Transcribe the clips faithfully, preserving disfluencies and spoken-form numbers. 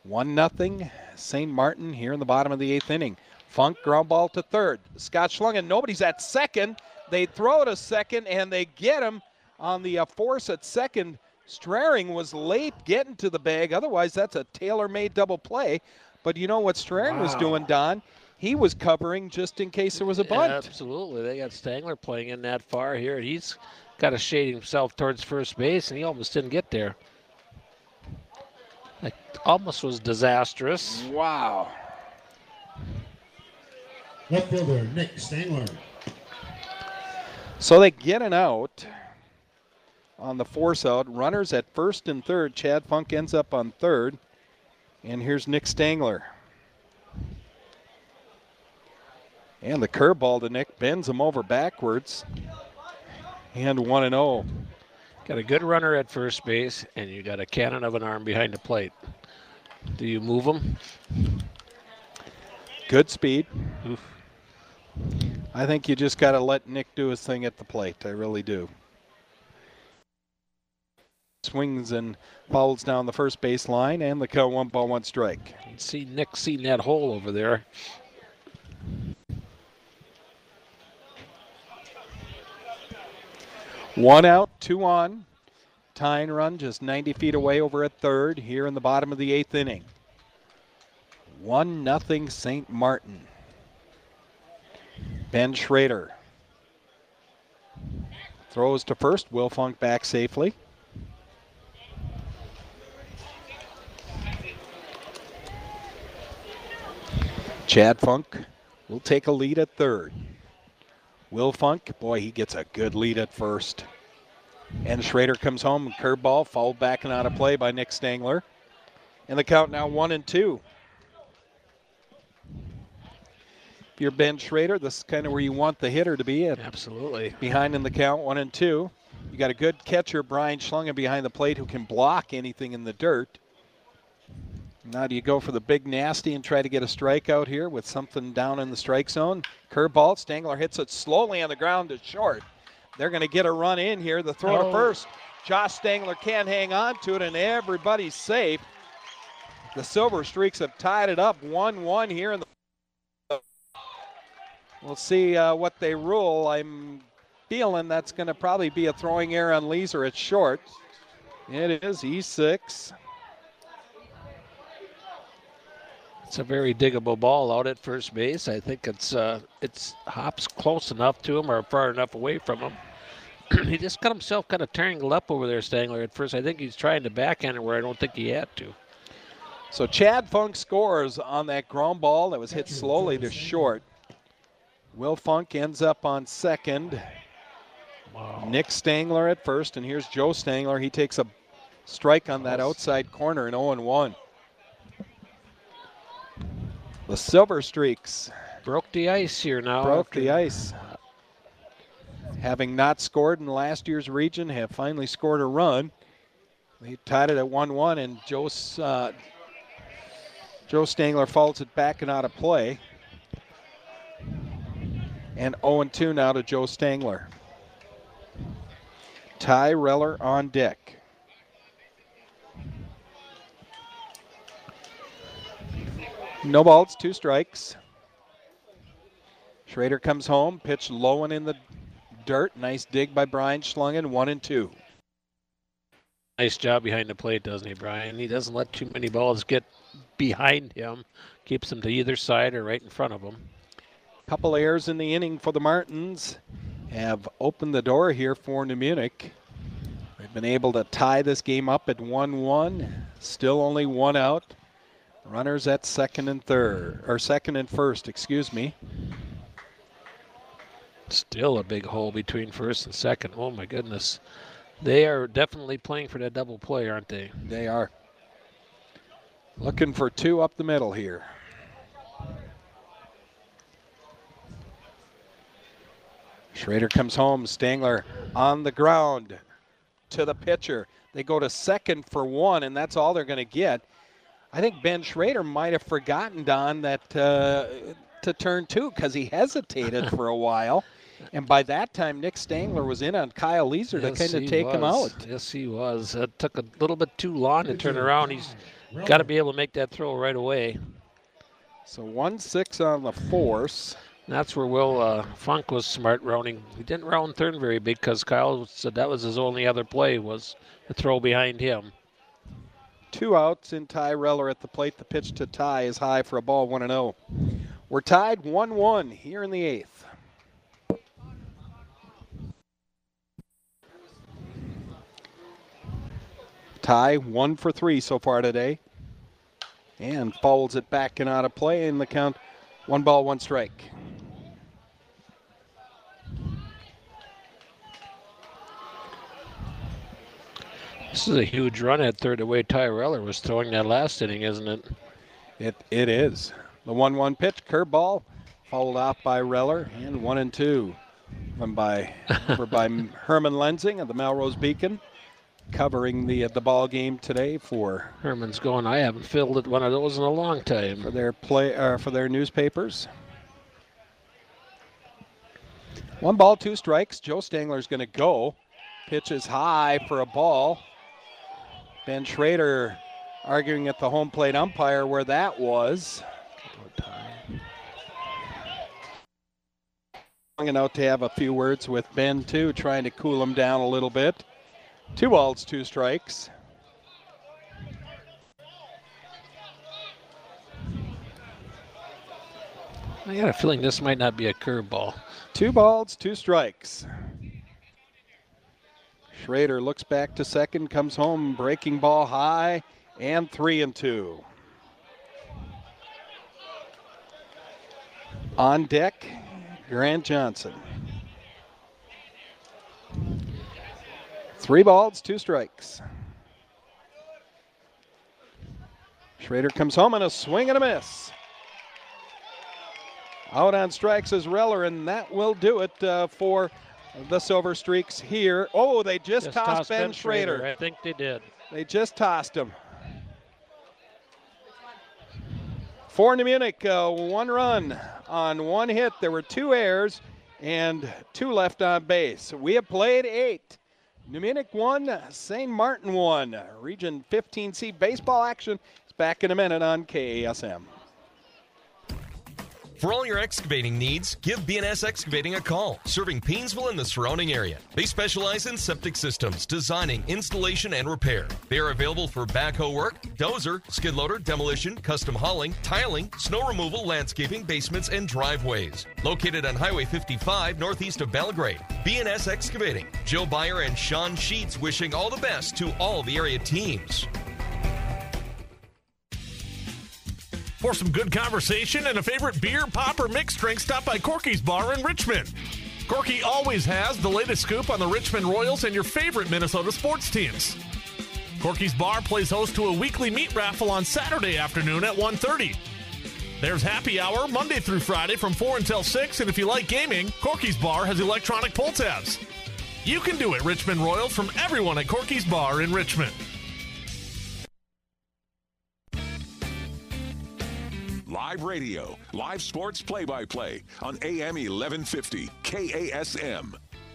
One nothing Saint Martin here in the bottom of the eighth inning. Funk ground ball to third. Scott Schlungen, nobody's at second. They throw to second and they get him on the uh, force at second. Straring was late getting to the bag. Otherwise, that's a tailor-made double play. But you know what Straring wow. was doing, Don? He was covering just in case there was a bunt. Absolutely. They got Stangler playing in that far here. He's got to shade himself towards first base, and he almost didn't get there. That almost was disastrous. Wow. Left fielder, Nick Stangler. So they get an out on the force out. Runners at first and third. Chad Funk ends up on third. And here's Nick Stangler. And the curveball to Nick bends him over backwards. And one and oh. Got a good runner at first base, and you got a cannon of an arm behind the plate. Do you move him? Good speed. Oof. I think you just got to let Nick do his thing at the plate. I really do. Swings and fouls down the first base line, and the count one ball, one strike. You can see Nick seeing that hole over there. One out, two on. Tying run just ninety feet away over at third here in the bottom of the eighth inning. One nothing Saint Martin. Ben Schrader throws to first. Will Funk back safely. Chad Funk will take a lead at third. Will Funk, boy, he gets a good lead at first. And Schrader comes home, curveball, fouled back and out of play by Nick Stangler. And the count now one and two. If you're Ben Schrader, this is kind of where you want the hitter to be at. Absolutely. Behind in the count, one and two. You got a good catcher, Brian Schlungen, behind the plate who can block anything in the dirt. Now do you go for the big nasty and try to get a strikeout here with something down in the strike zone? Curveball, Stangler hits it slowly on the ground to short. They're going to get a run in here. The throw oh. to first. Josh Stangler can't hang on to it, and everybody's safe. The Silver Streaks have tied it up one one here in the. We'll see uh, what they rule. I'm feeling that's going to probably be a throwing error on Leeser at short. It is E six. It's a very diggable ball out at first base. I think it's uh, it's hops close enough to him or far enough away from him. He just got himself kind of tangled up over there, Stangler, at first. I think he's trying to backhand it where I don't think he had to. So Chad Funk scores on that ground ball that was hit slowly to short. Will Funk ends up on second. Wow. Nick Stangler at first, and here's Joe Stangler. He takes a strike on that outside corner in oh and one. The Silver Streaks broke the ice here now. Broke the ice. Having not scored in last year's region, have finally scored a run. They tied it at one one, and Joe, uh, Joe Stangler fouls it back and out of play. And oh and two now to Joe Stangler. Ty Reller on deck. No balls, two strikes. Schrader comes home, pitched low and in the dirt. Nice dig by Brian Schlungen, one and two. Nice job behind the plate, doesn't he, Brian? He doesn't let too many balls get behind him. Keeps them to either side or right in front of him. Couple errors in the inning for the Martins have opened the door here for New Munich. They've been able to tie this game up at one one. Still only one out. Runners at second and third, or second and first, excuse me. Still a big hole between first and second. Oh my goodness. They are definitely playing for that double play, aren't they? They are. Looking for two up the middle here. Schrader comes home, Stangler on the ground to the pitcher. They go to second for one, and that's all they're going to get. I think Ben Schrader might have forgotten, Don, that uh, to turn two because he hesitated for a while. And by that time, Nick Stangler was in on Kyle Leeser to Yes, kind of he take him was. out. Yes, he was. It took a little bit too long to turn around. He's got to be able to make that throw right away. So one six on the force. That's where Will uh, Funk was smart rounding. He didn't round third very big because Kyle said that was his only other play was the throw behind him. Two outs in Ty Reller at the plate. The pitch to Ty is high for a ball, one and oh. We're tied one one here in the eighth. Ty one for three so far today. And fouls it back and out of play in the count. One ball, one strike. This is a huge run at third the way Ty Reller was throwing that last inning, isn't it? It It is. The one one pitch, curveball, fouled off by Reller, and one and two. Run by, over by Herman Lenzing of the Melrose Beacon, covering the the ball game today for Herman's going, I haven't filled it one of those in a long time. for their play uh, for their newspapers. One ball, two strikes. Joe Stangler's going to go. Pitch is high for a ball. Ben Schrader arguing at the home plate umpire where that was. Hanging out to have a few words with Ben too, trying to cool him down a little bit. Two balls, two strikes. I got a feeling this might not be a curveball. Two balls, two strikes. Schrader looks back to second, comes home, breaking ball high, and three and two. On deck, Grant Johnson. Three balls, two strikes. Schrader comes home and a swing and a miss. Out on strikes is Reller, and that will do it uh, for the Silver Streaks here. Oh, they just, Just tossed, tossed Ben, Ben Schrader. Schrader. I think they did. They just tossed him. For New Munich, uh, one run on one hit. There were two errors and two left on base. We have played eight. New Munich one, Saint Martin one. Region fifteen C baseball action is back in a minute on K A S M. For all your excavating needs, give B and S Excavating a call, serving Painesville and the surrounding area. They specialize in septic systems, designing, installation, and repair. They are available for backhoe work, dozer, skid loader, demolition, custom hauling, tiling, snow removal, landscaping, basements, and driveways. Located on Highway fifty-five, northeast of Belgrade. B and S Excavating. Joe Beyer and Sean Sheets wishing all the best to all the area teams. For some good conversation and a favorite beer, pop, or mixed drink, stop by Corky's Bar in Richmond. Corky always has the latest scoop on the Richmond Royals and your favorite Minnesota sports teams. Corky's Bar plays host to a weekly meat raffle on Saturday afternoon at one thirty. There's happy hour Monday through Friday from four until six, and if you like gaming, Corky's Bar has electronic pull tabs. You can do it, Richmond Royals, from everyone at Corky's Bar in Richmond. Live radio, live sports play-by-play on A M eleven fifty K A S M.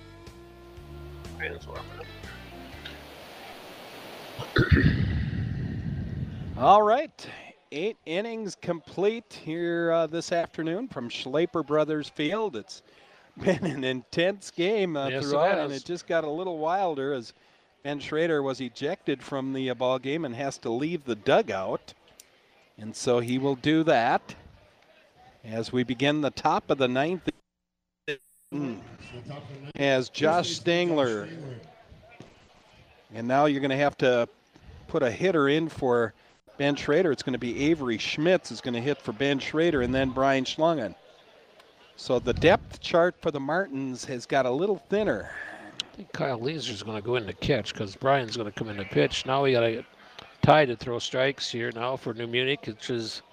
All right, eight innings complete here uh, this afternoon from Schlaper Brothers Field. It's been an intense game uh, Yes, it throughout, has. and it just got a little wilder as Ben Schrader was ejected from the uh, ball game and has to leave the dugout. And so he will do that as we begin the top of the ninth. Mm. As Josh Stangler. And now you're going to have to put a hitter in for Ben Schrader. It's going to be Avery Schmitz is going to hit for Ben Schrader, and then Brian Schlungen. So the depth chart for the Martins has got a little thinner. I think Kyle Leeser's going to go in to catch because Brian's going to come in to pitch. Now we got to get Ty to throw strikes here now for New Munich, which has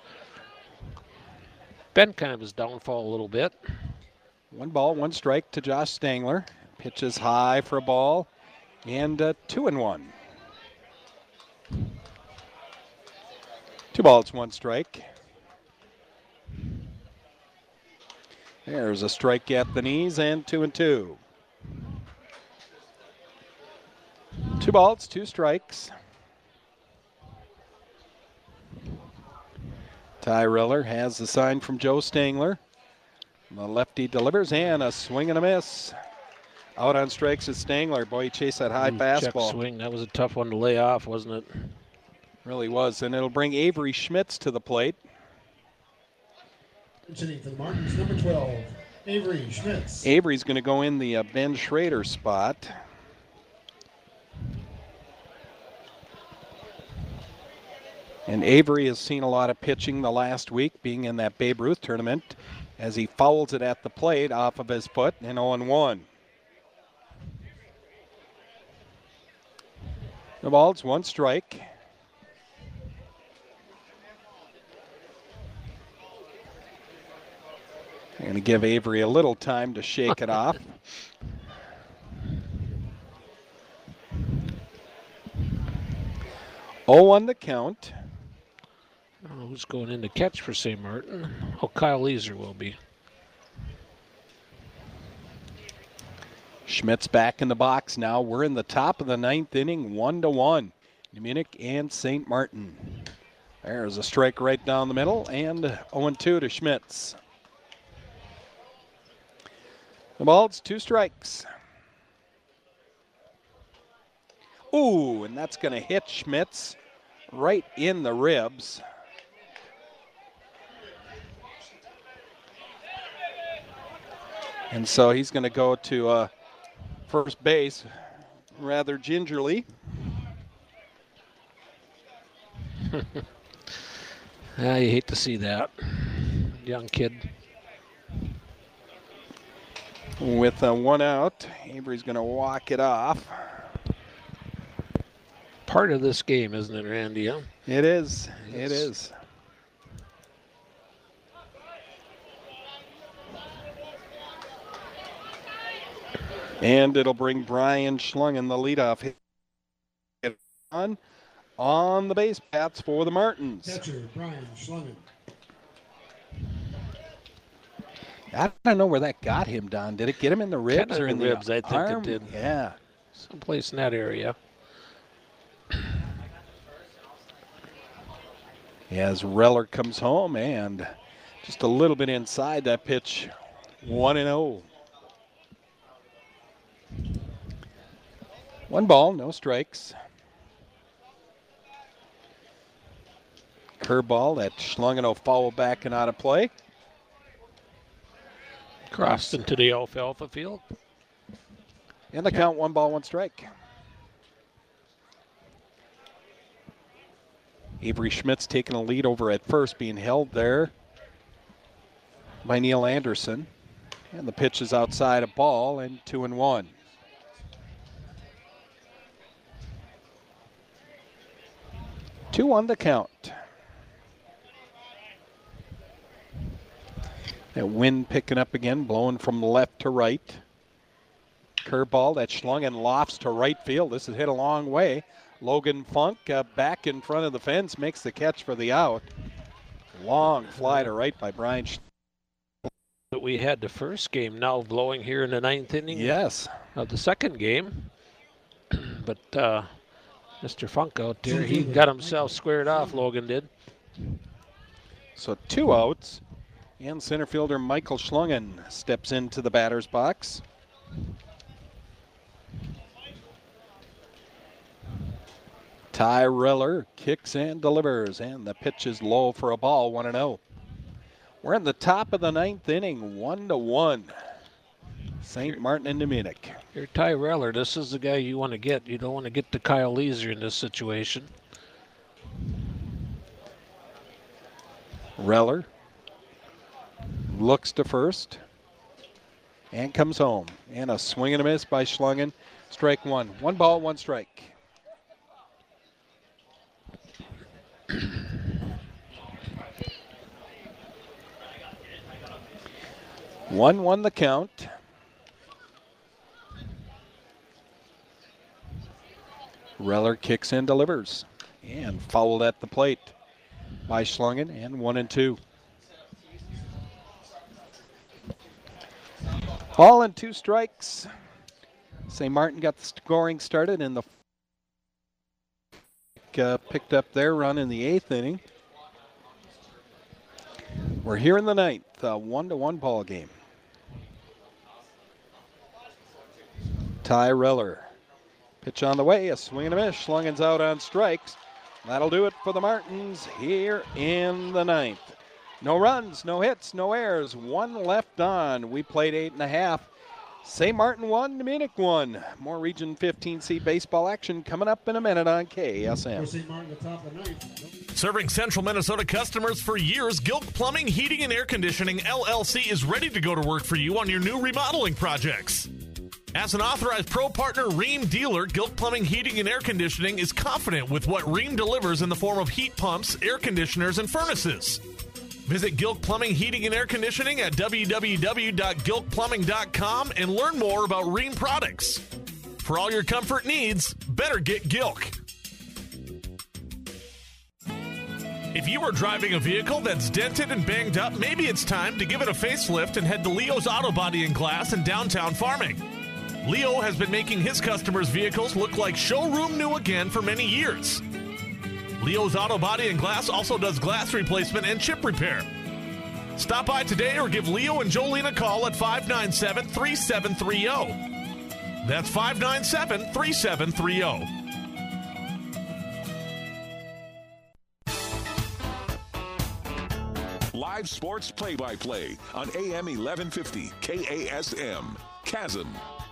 been kind of his downfall a little bit. One ball, one strike to Josh Stangler. Pitches high for a ball, and uh, two and one. Two balls, one strike. There's a strike at the knees and two and two. Two balls, two strikes. Ty Riller has the sign from Joe Stangler. The lefty delivers and a swing and a miss. Out on strikes is Stangler. Boy, he chased that high Ooh, fastball. check swing. That was a tough one to lay off, wasn't it? Really was. And it'll bring Avery Schmitz to the plate. Sitting for the Martins, number twelve, Avery Schmitz. Avery's going to go in the uh, Ben Schrader spot. And Avery has seen a lot of pitching the last week, being in that Babe Ruth tournament, as he fouls it at the plate off of his foot and oh and one. The ball's one strike. I'm going to give Avery a little time to shake it off. oh on the count. I don't know who's going in to catch for Saint Martin. Oh, Kyle Leeser will be. Schmitz back in the box now. We're in the top of the ninth inning, one to one. Munich and Saint Martin. There's a strike right down the middle, and oh and two to Schmitz. The ball's two strikes. Ooh, and that's going to hit Schmitz right in the ribs. And so he's going to go to uh, first base rather gingerly. Ah, you hate to see that. Young kid. With uh, one out, Avery's going to walk it off. Part of this game, isn't it, Randy? Huh? It is. Yes. It is. And it'll bring Brian Schlungen, the leadoff hit on on the base paths for the Martins. Catcher, Brian Schlungen. I don't know where that got him, Don. Did it get him in the ribs Kinda or in the the ribs, I think arm? it did. Yeah. Someplace in that area. As Reller comes home and just a little bit inside that pitch, one and oh. One ball, no strikes. Curveball that Schlungen will foul back and out of play. Crossed into the alfalfa field. And the count, one ball, one strike. Avery Schmitz taking a lead over at first, being held there by Neil Anderson. And the pitch is outside a ball, and two and one. Two on the count. That wind picking up again, blowing from left to right. Curveball that Schlungen lofts to right field. This is hit a long way. Logan Funk uh, back in front of the fence, makes the catch for the out. Long fly to right by Brian Schlungen. But we had the first game now blowing here in the ninth inning. Yes. Of the second game. But uh, Mister Funk out there, he got himself squared off, Logan did. So two outs. And center fielder Michael Schlungen steps into the batter's box. Ty Riller kicks and delivers, and the pitch is low for a ball, one and oh. We're in the top of the ninth inning, one to one. Saint Martin and Munich. You're Ty Reller. This is the guy you want to get. You don't want to get the Kyle Leeser in this situation. Reller looks to first and comes home. And a swing and a miss by Schlungen. Strike one. One ball, one strike. one one the count. Reller kicks and delivers. And fouled at the plate by Schlungen, and one and two. Ball and two strikes. Saint Martin got the scoring started in the uh, picked up their run in the eighth inning. We're here in the ninth, a one to one ball game. Ty Reller. Pitch on the way, a swing and a miss. Schlungen's out on strikes. That'll do it for the Martins here in the ninth. No runs, no hits, no errors. One left on. We played eight and a half. Saint Martin one, Munich one. More Region fifteen C baseball action coming up in a minute on K S M. Saint Martin, the top of the ninth. Serving Central Minnesota customers for years, Gilk Plumbing, Heating, and Air Conditioning, L L C is ready to go to work for you on your new remodeling projects. As an authorized pro partner Rheem dealer, Gilk Plumbing, Heating, and Air Conditioning is confident with what Rheem delivers in the form of heat pumps, air conditioners, and furnaces. Visit Gilk Plumbing, Heating, and Air Conditioning at w w w dot gilk plumbing dot com and learn more about Rheem products. For all your comfort needs, better get Gilk. If you are driving a vehicle that's dented and banged up, maybe it's time to give it a facelift and head to Leo's Auto Body and Glass in downtown Farming. Leo has been making his customers' vehicles look like showroom new again for many years. Leo's Auto Body and Glass also does glass replacement and chip repair. Stop by today or give Leo and Jolene a call at five nine seven, three seven three zero. That's five nine seven, three seven three zero. Live sports play-by-play on A M eleven fifty K A S M. Chasm.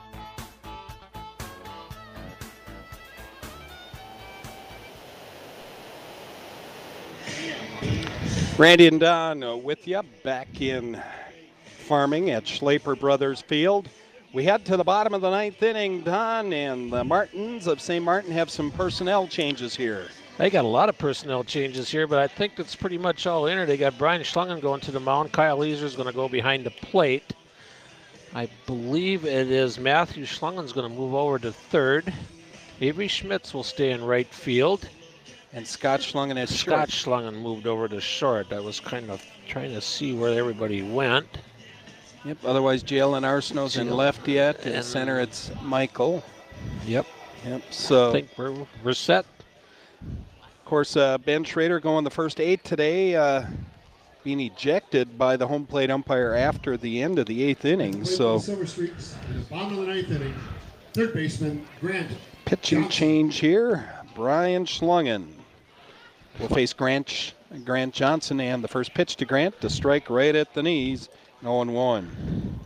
Randy and Don uh, with you back in Farming at Schlaper Brothers Field. We head to the bottom of the ninth inning, Don, and the Martins of Saint Martin have some personnel changes here. They got a lot of personnel changes here, but I think that's pretty much all in it. They got Brian Schlungen going to the mound. Kyle Easer's going to go behind the plate. I believe it is Matthew Schlungen's going to move over to third. Avery Schmitz will stay in right field. And Scott Schlungen is Scott short. Schlungen moved over to short. I was kind of trying to see where everybody went. Yep, otherwise Jalen Arsenault's in left yet. In And- center it's Michael. Yep. Yep, so I think we're, we're set. of course uh, Ben Schrader going the first eight today, uh, being ejected by the home plate umpire after the end of the eighth inning. So Silver Streaks in the bottom of the ninth inning. Third baseman Grant pitching Johnson. change here, Brian Schlungen will face Grant, Grant Johnson, and the first pitch to Grant, to strike right at the knees, oh and one.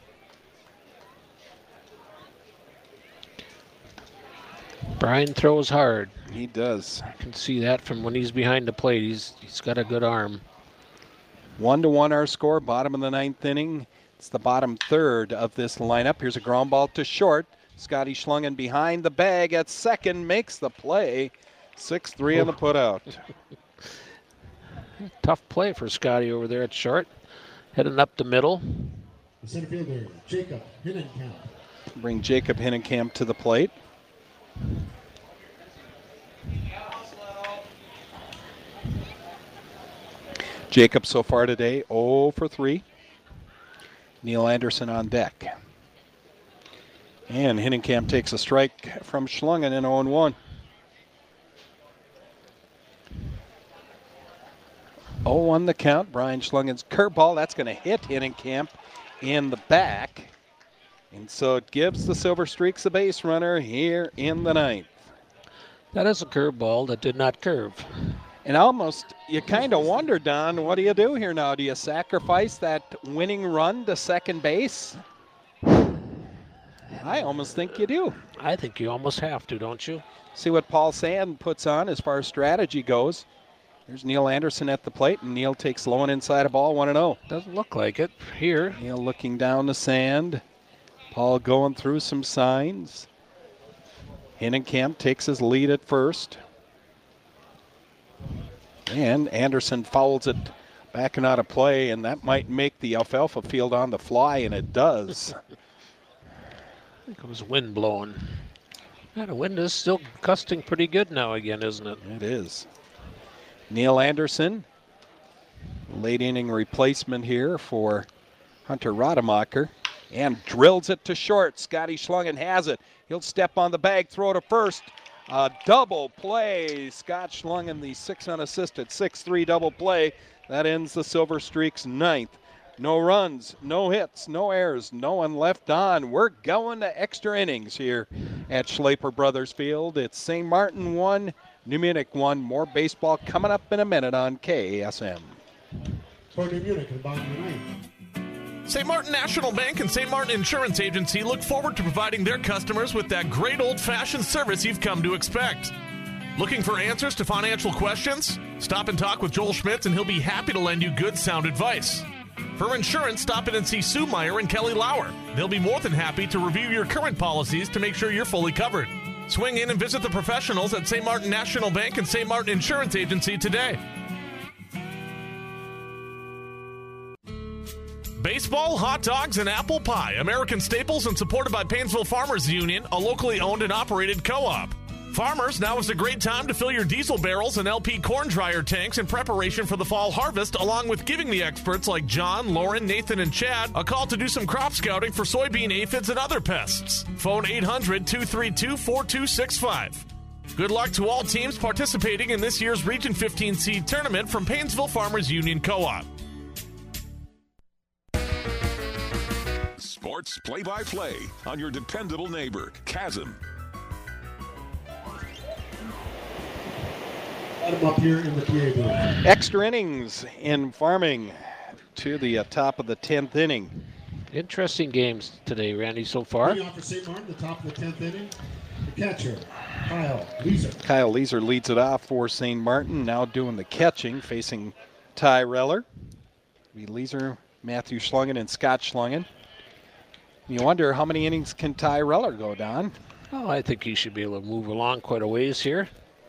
Brian throws hard. He does. You can see that from when he's behind the plate. He's He's got a good arm. One to one our score, bottom of the ninth inning. It's the bottom third of this lineup. Here's a ground ball to short. Scotty Schlungen behind the bag at second, makes the play. six three on the putout. Tough play for Scotty over there at short. Heading up the middle. The center fielder Jacob Hinnenkamp. Bring Jacob Hinnenkamp to the plate. Jacob so far today, oh for three. Neil Anderson on deck. And Hinnenkamp takes a strike from Schlungen in oh and one. oh one the count. Brian Schlungen's curveball. That's going to hit Hinnenkamp in the back. And so it gives the Silver Streaks a base runner here in the ninth. That is a curveball that did not curve. And almost, you kind of wonder, Don, what do you do here now? Do you sacrifice that winning run to second base? I almost think you do. I think you almost have to, don't you? See what Paul Sand puts on as far as strategy goes. There's Neil Anderson at the plate, and Neil takes low and inside a ball, one and oh. Doesn't look like it here. Neil looking down the Sand. Paul going through some signs. Hinnenkamp takes his lead at first. And Anderson fouls it back and out of play, and that might make the alfalfa field on the fly, and it does. I think it was wind blowing. Yeah, the wind is still gusting pretty good now again, isn't it? It is. Neil Anderson, late inning replacement here for Hunter Rademacher. and drills it to short. Scotty Schlungen has it. He'll step on the bag, throw to first. A double play. Scott Schlungen, the six unassisted, six three double play. That ends the Silver Streak's ninth. No runs, no hits, no errors, no one left on. We're going to extra innings here at Schlaper Brothers Field. It's Saint Martin one, New Munich one. More baseball coming up in a minute on K A S M. For New Munich in the bottom of the ninth. Saint Martin National Bank and Saint Martin Insurance Agency look forward to providing their customers with that great old-fashioned service you've come to expect. Looking for answers to financial questions? Stop and talk with Joel Schmitz and he'll be happy to lend you good, sound advice. For insurance, stop in and see Sue Meyer and Kelly Lauer. They'll be more than happy to review your current policies to make sure you're fully covered. Swing in and visit the professionals at Saint Martin National Bank and Saint Martin Insurance Agency today. Baseball, hot dogs, and apple pie. American staples and supported by Painesville Farmers Union, a locally owned and operated co-op. Farmers, now is a great time to fill your diesel barrels and L P corn dryer tanks in preparation for the fall harvest, along with giving the experts like John, Lauren, Nathan, and Chad a call to do some crop scouting for soybean aphids and other pests. Phone eight hundred, two three two, four two six five. Good luck to all teams participating in this year's Region fifteen seed tournament from Painesville Farmers Union Co-op. Sports play-by-play on your dependable neighbor, Chasm. Let him up here in the P A booth. Extra innings in farming to the uh, top of the tenth inning. Interesting games today, Randy, so far. Leading off for Saint Martin, the top of the tenth inning. The catcher, Kyle Leeser. Kyle Leeser leads it off for Saint Martin, now doing the catching, facing Ty Reller. Be Leeser, Matthew Schlungen, and Scott Schlungen. You wonder how many innings can Ty Reller go, Don? Oh, I think he should be able to move along quite a ways here.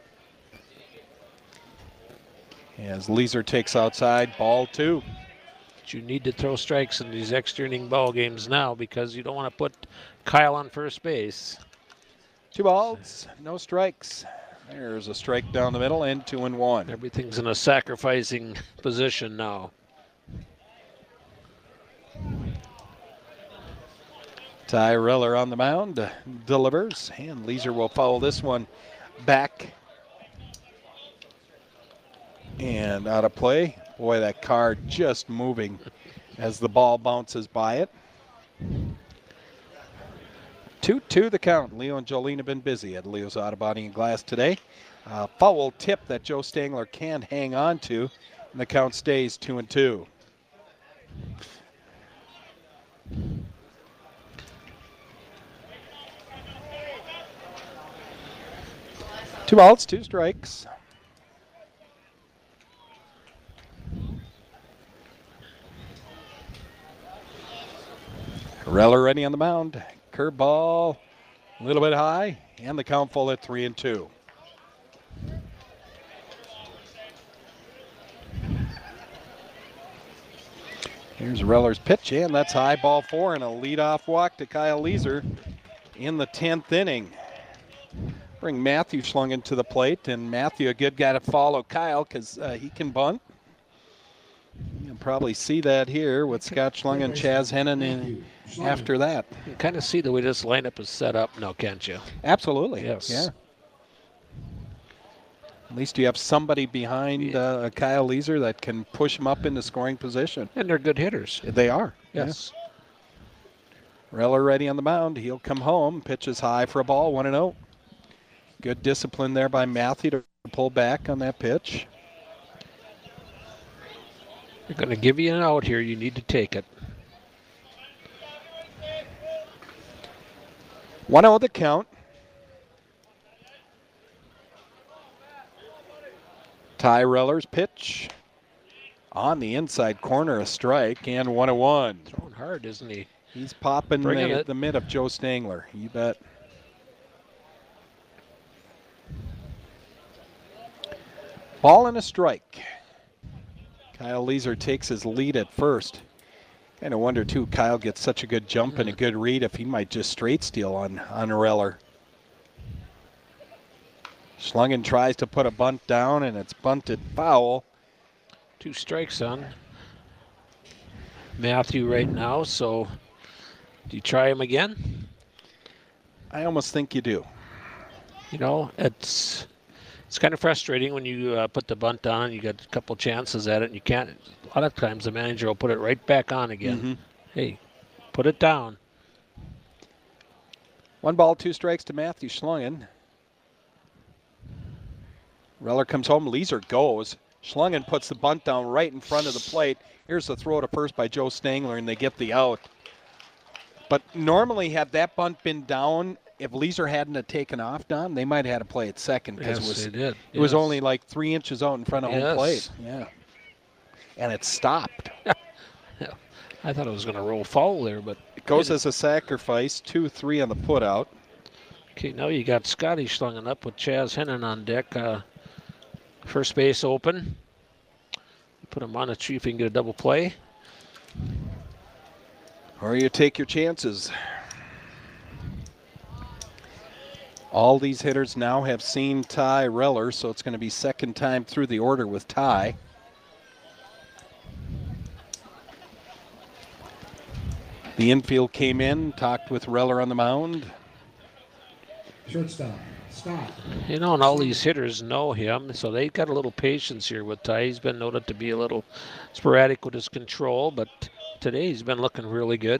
As Leeser takes outside, ball two. But you need to throw strikes in these extra inning ball games now because you don't want to put Kyle on first base. Two balls, no strikes. There's a strike down the middle and two and one. Everything's in a sacrificing position now. Ty Reller on the mound, delivers, and Leeser will foul this one back. And out of play. Boy, that car just moving as the ball bounces by it. two two the count. Leo and Jolene have been busy at Leo's Auto Body and Glass today. Uh, foul tip that Joe Stangler can't hang on to, and the count stays two and two. Two balls, two strikes. Reller ready on the mound. Curveball, a little bit high, and the count full at three and two. Here's Reller's pitch, and that's high, ball four, and a leadoff walk to Kyle Leeser in the tenth inning. Bring Matthew Schlungen to the plate, and Matthew, a good guy to follow Kyle because uh, he can bunt. You'll probably see that here with Scott Schlungen and Chaz Hennon in after that. You can kind of see the way this lineup is set up now, can't you? Absolutely. Yes. Yeah. At least you have somebody behind uh, Kyle Leeser that can push him up into scoring position. And they're good hitters. They are. Yes. Yeah. Reller ready on the mound. He'll come home. Pitches high for a ball, one and oh. Good discipline there by Matthew to pull back on that pitch. They're going to give you an out here. You need to take it. one oh the count. Ty Reller's pitch on the inside corner, a strike, and one oh one. Throwing hard, isn't he? He's popping Bringing the, it. the mid of Joe Stangler. You bet. Ball and a strike. Kyle Leeser takes his lead at first. Kind of wonder, too, Kyle gets such a good jump and a good read if he might just straight steal on, on Reller. Schlungen tries to put a bunt down, and it's bunted foul. Two strikes on Matthew right now, so Do you try him again? I almost think you do. You know, it's it's kind of frustrating when you uh, put the bunt on. You got a couple chances at it, and you can't. A lot of times the manager will put it right back on again. Mm-hmm. Hey, put it down. One ball, two strikes to Matthew Schlungen. Reller comes home. Leeser goes. Schlungen puts the bunt down right in front of the plate. Here's the throw to first by Joe Stangler, and they get the out. But normally, had that bunt been down, if Leeser hadn't have taken off, Don, they might have had to play at second because Yes, it was they did. it was Yes. only like three inches out in front of home Yes. plate. Yeah, and it stopped. I thought it was going to roll foul there, but It goes as a sacrifice. Two, three on the putout. okay. Now you got Scotty Schlungen up with Chaz Hennon on deck. Uh, first base open. Put him on a tree if he can get a double play. Or you take your chances. All these hitters now have seen Ty Reller, so it's going to be second time through the order with Ty. The infield came in, talked with Reller on the mound. Shortstop, Scott. You know, and all these hitters know him, so they've got a little patience here with Ty. He's been noted to be a little sporadic with his control, but today he's been looking really good.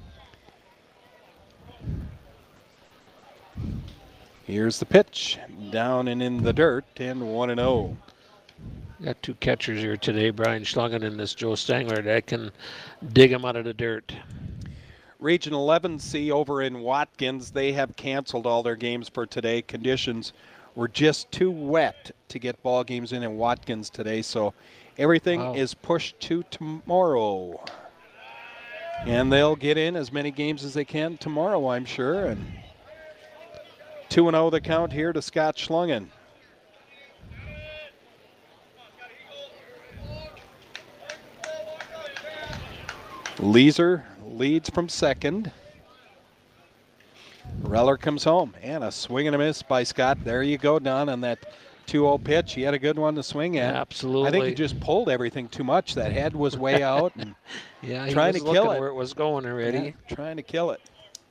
Here's the pitch, down and in the dirt, and one and oh. Got two catchers here today, Brian Schlungen and this Joe Stangler, that can dig him out of the dirt. Region eleven C over in Watkins, they have canceled all their games for today. Conditions were just too wet to get ball games in in Watkins today, so everything Wow. is pushed to tomorrow. And they'll get in as many games as they can tomorrow, I'm sure. And two and oh the count here to Scott Schlungen. Leeser leads from second. Reller comes home, and a swing and a miss by Scott. There you go, Don, on that two oh pitch. He had a good one to swing at. Absolutely. I think he just pulled everything too much. That head was way out. And Yeah, he trying was to kill looking it. where it was going already. yeah, trying to kill it.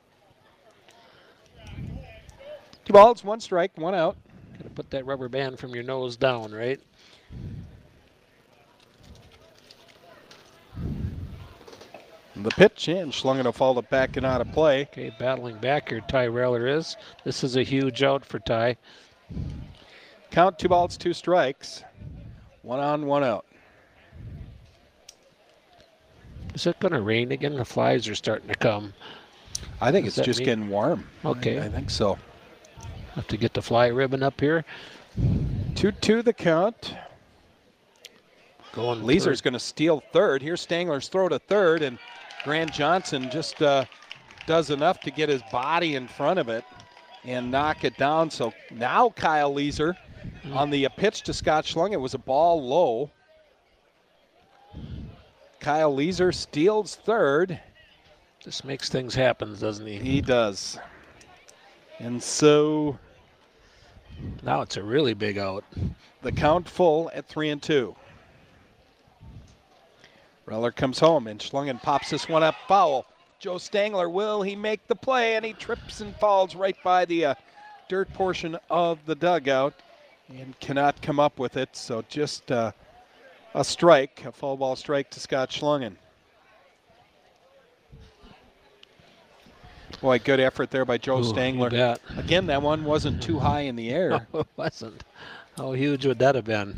Two balls, one strike, one out. Gotta put that rubber band from your nose down, right? The pitch, and Schlungen will fall it back and out of play. Okay, battling back here, Ty Reller is. This is a huge out for Ty. Count two balls, two strikes. One on, one out. Is it going to rain again? The flies are starting to come. I think Does it's that just mean- getting warm. Okay. I, I think so. Have to get the fly ribbon up here. two two the count. Going Leeser's third. going to steal third. Here's Stangler's throw to third, and Grant Johnson just uh, does enough to get his body in front of it and knock it down. So now Kyle Leeser on the uh, pitch to Scott Schlungen. It was a ball low. Kyle Leeser steals third. Just makes things happen, doesn't he? He does. And so Now it's a really big out. the count full at three and two. Reller comes home, and Schlungen pops this one up foul. Joe Stangler, will he make the play? And he trips and falls right by the uh, dirt portion of the dugout and cannot come up with it. So just uh, a strike, a foul ball strike to Scott Schlungen. Boy, good effort there by Joe Ooh, you Stangler. bet. Again, that one wasn't too high in the air. No, it wasn't. How huge would that have been?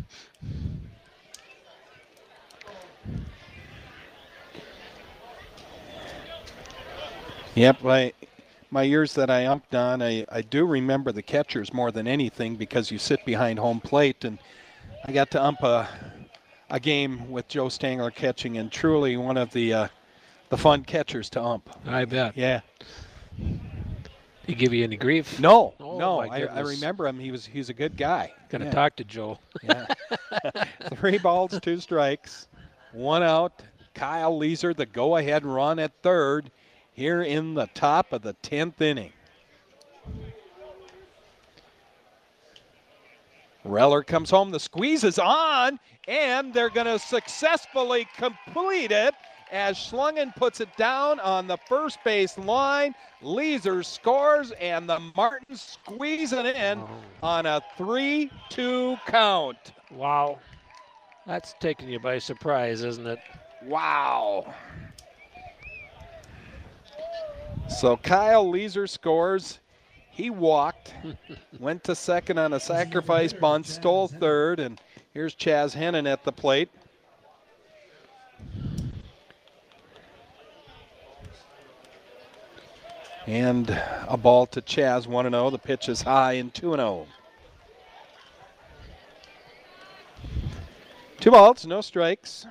Yep, my, my years that I umped on, I, I do remember the catchers more than anything because you sit behind home plate, and I got to ump a, a game with Joe Stangler catching, and truly one of the uh, the fun catchers to ump. I bet. Yeah. Did he give you any grief? No, Oh, no, my I, I goodness. remember him. He was he's a good guy. Gonna Yeah. talk to Joe. Yeah. Three balls, two strikes, one out. Kyle Leeser, the go-ahead run at third here in the top of the tenth inning. Reller comes home. The squeeze is on, and they're going to successfully complete it. as Schlungen puts it down on the first base line. Leeser scores, and the Martins squeeze it in Oh. on a three two count. Wow. That's taking you by surprise, isn't it? Wow. So Kyle Leeser scores. He walked, went to second on a sacrifice bunt, stole third, and here's Chaz Hennon at the plate. And a ball to Chaz, one and oh. The pitch is high and two and oh. Two balls, no strikes.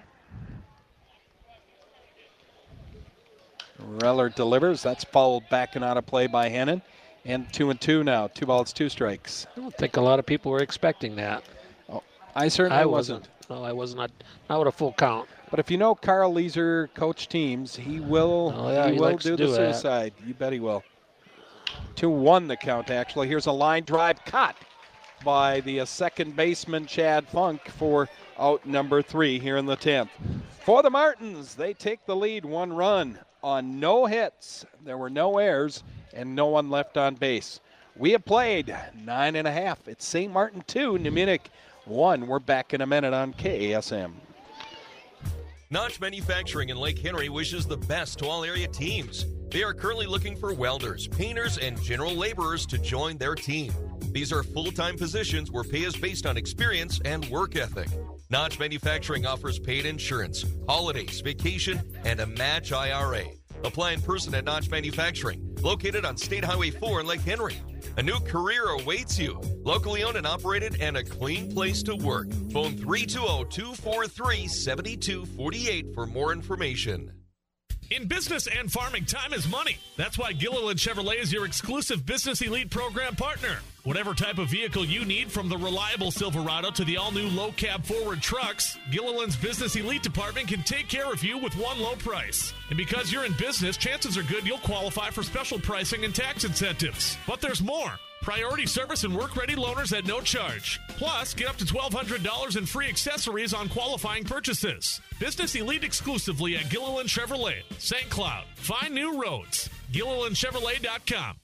Reller delivers. That's fouled back and out of play by Hennon. And two and two now. Two balls, two strikes. I don't think a lot of people were expecting that. Oh, I certainly I wasn't. wasn't. No, I was not. Not with a full count. But if you know Carl Leeser coach teams, he will, Oh, yeah, he he will likes do to the do that. suicide. You bet he will. two one the count, actually. Here's a line drive cut by the uh, second baseman, Chad Funk, for out number three here in the tenth. For the Martins, they take the lead one run on no hits. There were no errors and no one left on base. We have played nine and a half. It's Saint Martin two, New Munich one. We're back in a minute on K A S M. Notch Manufacturing in Lake Henry wishes the best to all area teams. They are currently looking for welders, painters, and general laborers to join their team. These are full-time positions where pay is based on experience and work ethic. Notch Manufacturing offers paid insurance, holidays, vacation, and a match I R A. Apply in person at Notch Manufacturing, located on State Highway four in Lake Henry. A new career awaits you. Locally owned and operated and a clean place to work. Phone three two zero, two four three, seven two four eight for more information. In business and farming, time is money. That's why Gilliland Chevrolet is your exclusive Business Elite program partner. Whatever type of vehicle you need, from the reliable Silverado to the all-new low-cab forward trucks, Gilliland's Business Elite department can take care of you with one low price. And because you're in business, chances are good you'll qualify for special pricing and tax incentives. But there's more. Priority service and work-ready loaners at no charge. Plus, get up to twelve hundred dollars in free accessories on qualifying purchases. Business Elite exclusively at Gilliland Chevrolet, Saint Cloud. Find new roads. Gilliland Chevrolet dot com.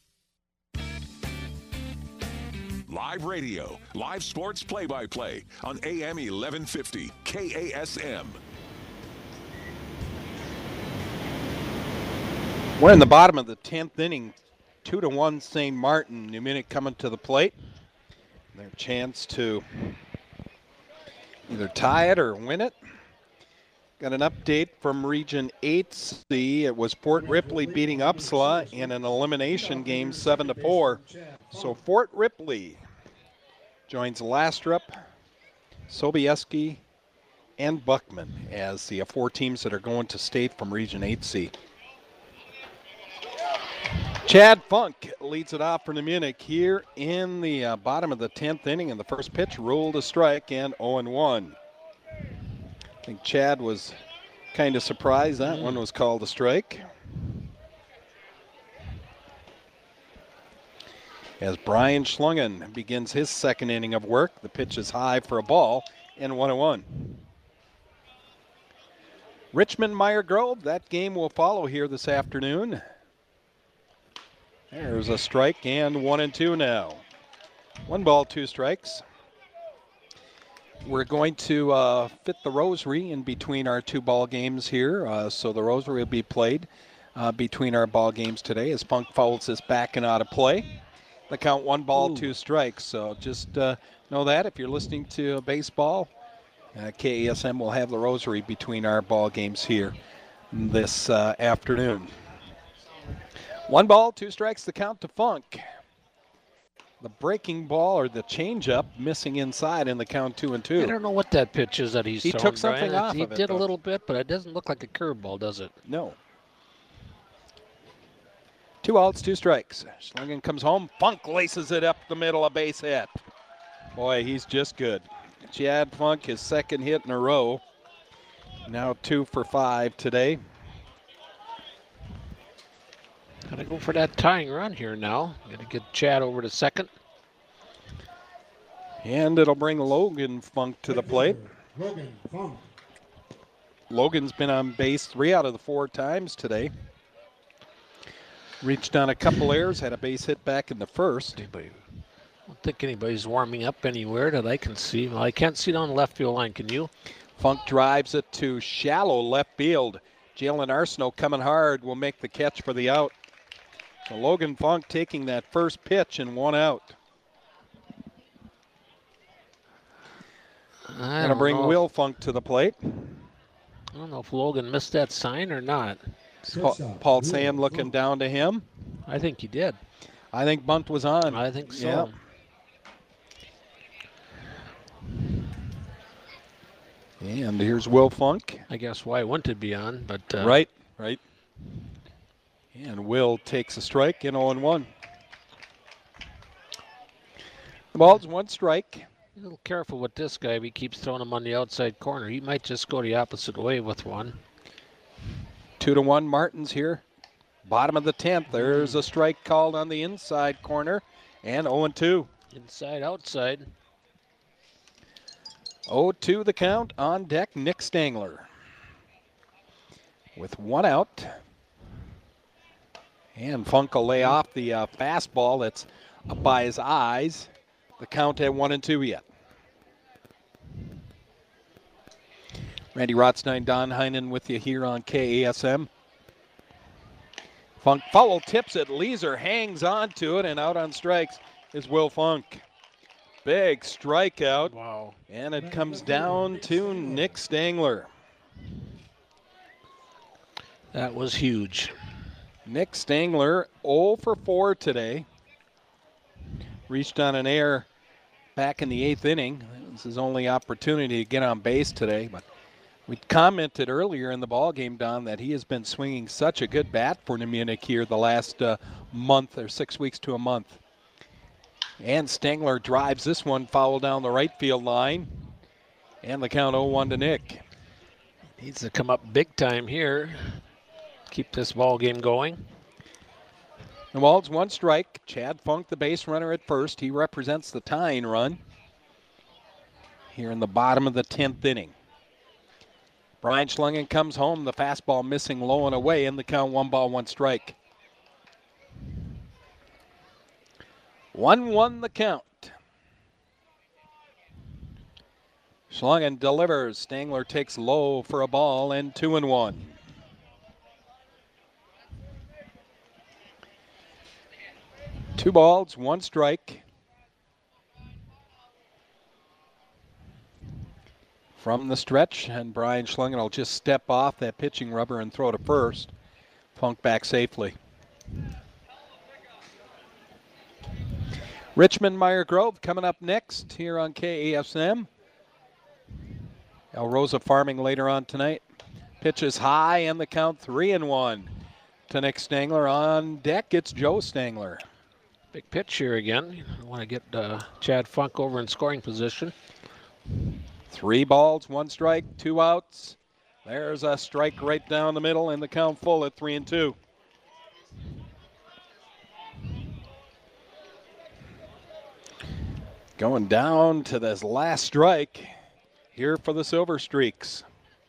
Live radio, live sports play-by-play on A M eleven fifty K A S M. We're in the bottom of the tenth inning. Two to one Saint Martin. New Munich coming to the plate. Their chance to either tie it or win it. Got an update from Region eight C. It was Fort Ripley beating Upsala in an elimination game seven to four. So Fort Ripley joins Lastrup, Sobieski, and Buckman as the four teams that are going to state from Region eight C. Chad Funk leads it off for New Munich here in the uh, bottom of the tenth inning, and the first pitch ruled a strike and oh and one. I think Chad was kind of surprised that one was called a strike. As Brian Schlungen begins his second inning of work, the pitch is high for a ball and one and one. Richmond Meyer Grove, that game will follow here this afternoon. There's a strike and one and two now. One ball, two strikes. We're going to uh, fit the rosary in between our two ball games here. Uh, so the rosary will be played uh, between our ball games today as Funk fouls this back and out of play. The count one ball, Ooh. two strikes. So just uh, know that if you're listening to baseball, uh, K A S M will have the rosary between our ball games here this uh, afternoon. One ball, two strikes, the count to Funk. The breaking ball or the changeup missing inside in the count two and two. I don't know what that pitch is that he's He throwing, took something Brian. off He of it, did a though. little bit, but it doesn't look like a curveball, does it? No. Two outs, two strikes. Schlungen comes home. Funk laces it up the middle, a base hit. Boy, he's just good. Chad Funk, his second hit in a row. Now two for five today. Gotta go for that tying run here now. Gotta get Chad over to second. And it'll bring Logan Funk to the plate. Logan Funk. Logan's been on base three out of the four times today. Reached on a couple errors, had a base hit back in the first. Anybody, I don't think anybody's warming up anywhere that I can see. Well, I can't see down the left field line. Can you? Funk drives it to shallow left field. Jalen Arsenault coming hard will make the catch for the out. So Logan Funk taking that first pitch and one out. I Gonna don't bring know Will if, Funk to the plate. I don't know if Logan missed that sign or not. Pa- Paul Sand looking down to him. I think he did. I think bunt was on. I think so. Yeah. And here's Will Funk. I guess why wouldn't it be on? But uh, Right, right. And Will takes a strike in oh and one. The ball's one strike. A little careful with this guy. If he keeps throwing him on the outside corner, he might just go the opposite way with one. Two to one, Martins here. Bottom of the tenth. There's a strike called on the inside corner. And oh and two. Inside, outside. oh two the count. On deck, Nick Stangler. With one out. And Funk will lay off the uh, fastball that's up by his eyes. The count at one and two yet. Randy Rothstein, Don Heinen with you here on K A S M. Funk foul tips it. Leeser hangs on to it, and out on strikes is Will Funk. Big strikeout. Wow. And it comes down to Nick Stangler. That was huge. Nick Stangler, oh for four today. Reached on an error back in the eighth inning. This is his only opportunity to get on base today. But we commented earlier in the ballgame, Don, that he has been swinging such a good bat for Nemianuk here the last uh, month or six weeks to a month. And Stangler drives this one foul down the right field line. And the count oh one to Nick. Needs to come up big time here. Keep this ball game going. The ball's one strike. Chad Funk, the base runner at first. He represents the tying run here in the bottom of the tenth inning. Brian Schlungen comes home. The fastball missing low and away in the count, one ball, one strike. one one the count. Schlungen delivers. Stangler takes low for a ball and two and one. Two balls, one strike. From the stretch, and Brian Schlungen will just step off that pitching rubber and throw to first. Funk back safely. Richmond Meyer Grove coming up next here on K A S M. El Rosa Farming later on tonight. Pitches high and the count three and one to Nick Stangler. On deck, it's Joe Stangler. Big pitch here again. I want to get uh, Chad Funk over in scoring position. Three balls, one strike, two outs. There's a strike right down the middle, and the count full at three and two. Going down to this last strike here for the Silver Streaks.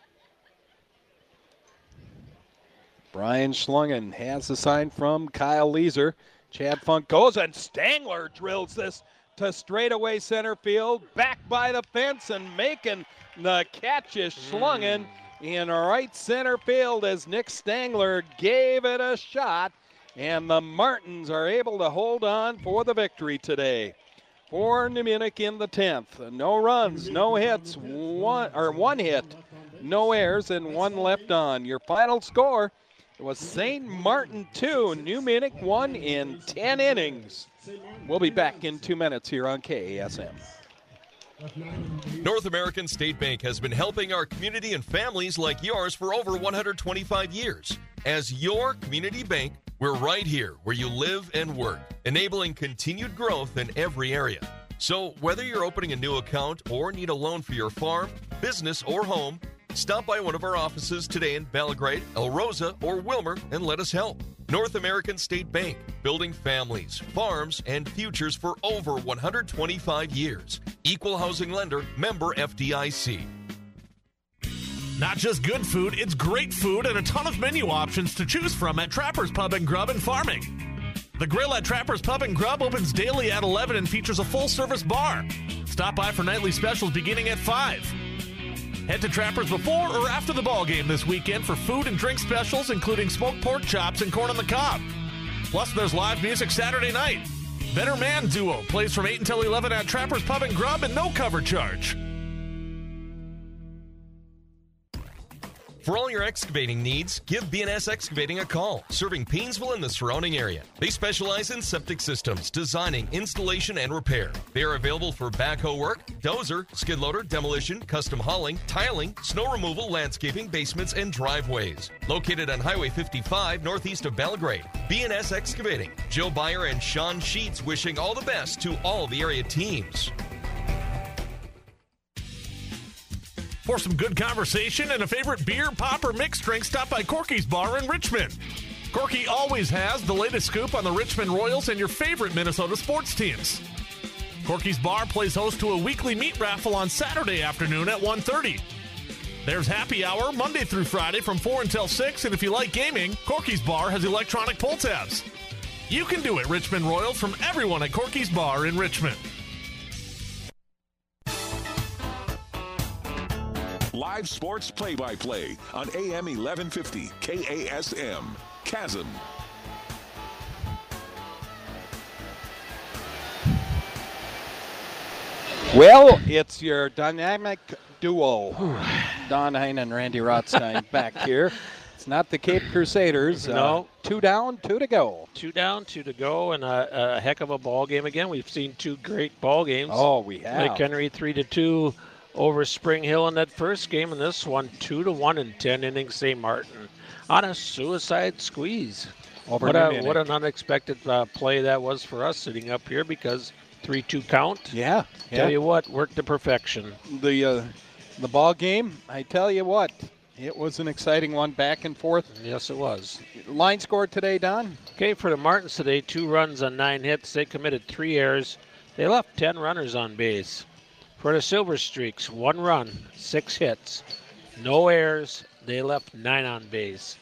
Brian Schlungen has the sign from Kyle Leeser. Chad Funk goes, and Stangler drills this to straightaway center field, back by the fence, and making the catch is Schlungen in right center field as Nick Stangler gave it a shot, and the Martins are able to hold on for the victory today. For Nemianuk in the tenth. No runs, no hits, one or one hit, no errors, and one left on. Your final score was Saint Martin two, Nemianuk one in ten innings. We'll be back in two minutes here on K A S M. North American State Bank has been helping our community and families like yours for over one hundred twenty-five years. As your community bank, we're right here where you live and work, enabling continued growth in every area. So whether you're opening a new account or need a loan for your farm, business, or home, stop by one of our offices today in Belgrade, El Rosa, or Wilmer and let us help. North American State Bank, building families, farms, and futures for over one hundred twenty-five years. Equal housing lender, member F D I C. Not just good food, it's great food and a ton of menu options to choose from at Trapper's Pub and Grub in Farming. The grill at Trapper's Pub and Grub opens daily at eleven and features a full-service bar. Stop by for nightly specials beginning at five. Head to Trapper's before or after the ball game this weekend for food and drink specials, including smoked pork chops and corn on the cob. Plus, there's live music Saturday night. Better Man Duo plays from eight until eleven at Trapper's Pub and Grub and no cover charge. For all your excavating needs, give B and S Excavating a call, serving Painesville and the surrounding area. They specialize in septic systems, designing, installation, and repair. They are available for backhoe work, dozer, skid loader, demolition, custom hauling, tiling, snow removal, landscaping, basements, and driveways. Located on Highway fifty-five, northeast of Belgrade. B and S Excavating. Joe Byer and Sean Sheets wishing all the best to all the area teams. For some good conversation and a favorite beer, pop, or mixed drink, stop by Corky's Bar in Richmond. Corky always has the latest scoop on the Richmond Royals and your favorite Minnesota sports teams. Corky's Bar plays host to a weekly meat raffle on Saturday afternoon at one thirty. There's happy hour Monday through Friday from four until six, and if you like gaming, Corky's Bar has electronic pull tabs. You can do it, Richmond Royals, from everyone at Corky's Bar in Richmond. Live sports play-by-play on A M eleven fifty K A S M. Chasm. Well, it's your dynamic duo, Don Hein and Randy Rothstein back here. It's not the Cape Crusaders. No. Uh, two down, two to go. Two down, two to go, and a, a heck of a ball game again. We've seen two great ball games. Oh, we have. Lake Henry three to two over Spring Hill in that first game, and this one two to one in ten innings. Saint Martin on a suicide squeeze. Over what, New a, Munich. what an unexpected uh, play that was for us sitting up here, because three two count. Yeah. Tell yeah. you what, worked to perfection. The uh, the ball game, I tell you what, it was an exciting one, back and forth. Yes, it was. Line score today, Don? Okay, for the Martins today, two runs on nine hits. They committed three errors. They left ten runners on base. For the Silver Streaks, one run, six hits, no errors. They left nine on base.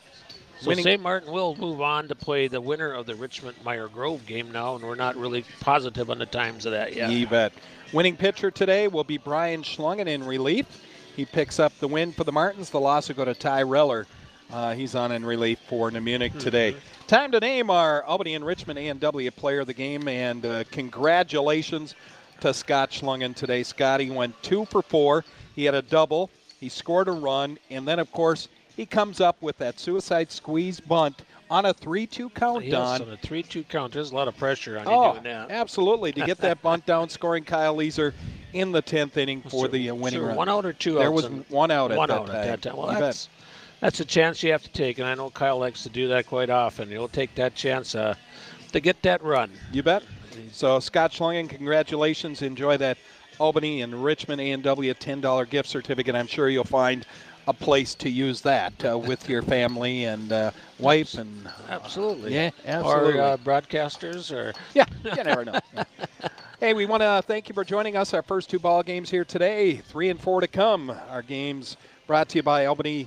So Winning- Saint Martin will move on to play the winner of the Richmond-Meyer Grove game now, and we're not really positive on the times of that yet. You bet. Winning pitcher today will be Brian Schlungen in relief. He picks up the win for the Martins. The loss will go to Ty Reller. Uh, he's on in relief for New Munich mm-hmm. today. Time to name our Albany and Richmond A and W player of the game, and uh, congratulations to Scott Schlungen today. Scotty went two for four. He had a double. He scored a run, and then, of course, he comes up with that suicide squeeze bunt on a three two count, yes, Don. on a three two count. There's a lot of pressure on oh, you doing that. Absolutely. To get that bunt down, scoring Kyle Leeser in the tenth inning for so, the uh, winning so run. One out or two there outs? was one out at one that out time. at that time. Well, You that's, bet. that's a chance you have to take, and I know Kyle likes to do that quite often. He'll take that chance uh, to get that run. You bet. So, Scott Schlungen, congratulations. Enjoy that Albany and Richmond A and W ten dollar gift certificate. I'm sure you'll find a place to use that uh, with your family and uh, wife and absolutely, yeah, absolutely. Or uh, broadcasters, or yeah, you never know. Yeah. Hey, we want to thank you for joining us. Our first two ball games here today, three and four to come. Our games brought to you by Albany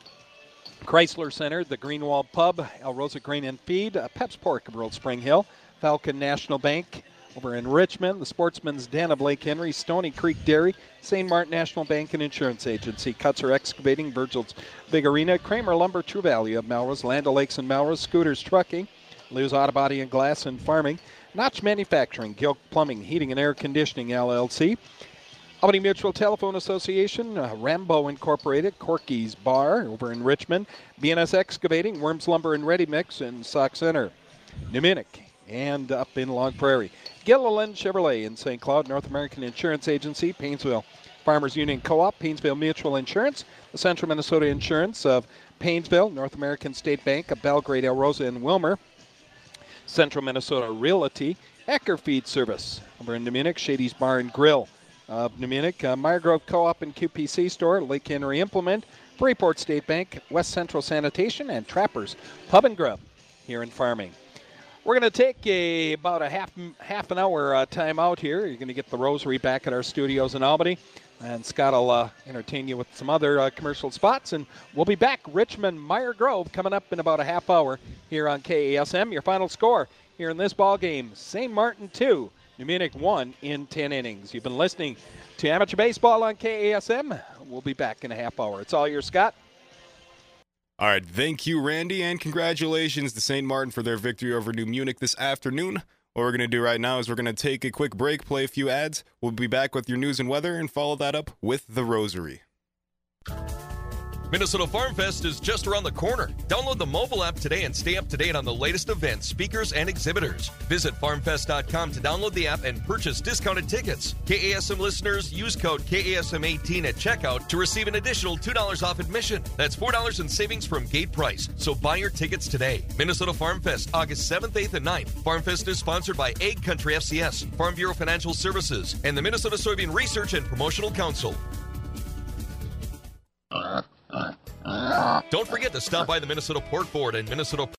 Chrysler Center, the Greenwald Pub, El Rosa Grain and Feed, uh, Pep's Pork of World Spring Hill, Falcon National Bank over in Richmond, the Sportsman's Den of Lake Henry, Stony Creek Dairy, Saint Martin National Bank and Insurance Agency, Cutzer Excavating, Virgil's Big Arena, Kramer Lumber, True Value of Melrose, Land O'Lakes and Melrose, Scooters Trucking, Lou's Auto Body and Glass and Farming, Notch Manufacturing, Gilk Plumbing, Heating and Air Conditioning, L L C, Albany Mutual Telephone Association, uh, Rambo Incorporated, Corky's Bar over in Richmond, B N S Excavating, Worms Lumber and Ready Mix, and Sauk Center, New Munich, and up in Long Prairie. Gilliland Chevrolet in Saint Cloud, North American Insurance Agency, Painesville Farmers Union Co-op, Painesville Mutual Insurance, the Central Minnesota Insurance of Painesville, North American State Bank of Belgrade, El Rosa, and Wilmer, Central Minnesota Realty, Ecker Feed Service over in New Munich, Shady's Bar and Grill of New Munich, uh, Meyer Grove Co-op and Q P C Store, Lake Henry Implement, Freeport State Bank, West Central Sanitation, and Trappers Pub and Grub here in Farming. We're going to take a about a half half an hour uh, time out here. You're going to get the Rosary back at our studios in Albany. And Scott will uh, entertain you with some other uh, commercial spots. And we'll be back. Richmond Meyer Grove coming up in about a half hour here on K A S M. Your final score here in this ball game, Saint Martin two, New Munich one in ten innings. You've been listening to Amateur Baseball on K A S M. We'll be back in a half hour. It's all yours, Scott. All right, thank you, Randy, and congratulations to Saint Martin for their victory over New Munich this afternoon. What we're going to do right now is we're going to take a quick break, play a few ads. We'll be back with your news and weather and follow that up with the Rosary. Minnesota Farm Fest is just around the corner. Download the mobile app today and stay up to date on the latest events, speakers, and exhibitors. Visit farm fest dot com to download the app and purchase discounted tickets. K A S M listeners use code K A S M eighteen at checkout to receive an additional two dollars off admission. That's four dollars in savings from gate price. So buy your tickets today. Minnesota Farm Fest, August seventh, eighth, and ninth. Farm Fest is sponsored by Egg Country F C S, Farm Bureau Financial Services, and the Minnesota Soybean Research and Promotional Council. Don't forget to stop by the Minnesota Pork Board and Minnesota